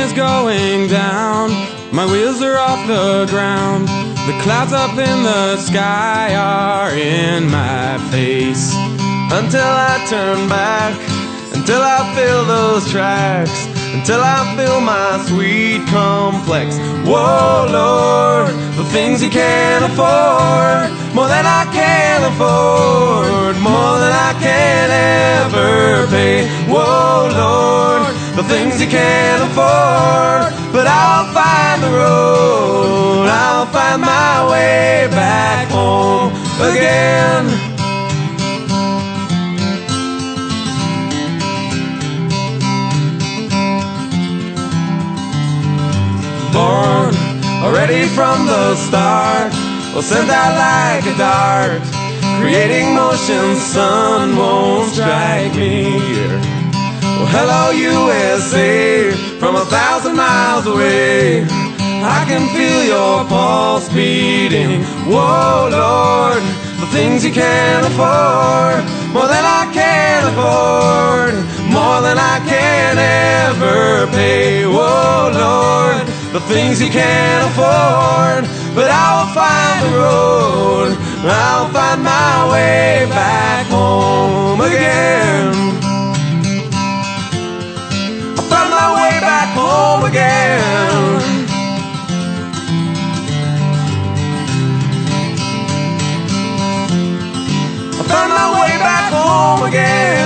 is going down, my wheels are off the ground. The clouds up in the sky are in my face. Until I turn back, until I feel those tracks, until I feel my sweet complex. Whoa, Lord, the things you can't afford, more than I can afford, more than I can ever pay. Whoa, Lord, the things you can't afford, but I'll find the road, I'll find my way back home again. Born already from the start, or sent out like a dart, creating motion, sun won't strike me. Well, hello USA, from 1,000 miles away, I can feel your pulse beating. Whoa, Lord, the things you can't afford, more than I can afford, more than I can ever pay. Whoa, Lord, the things you can't afford, but I'll find the road, I'll find my way back home again. I'll find my way back home again. I'll find my way back home again.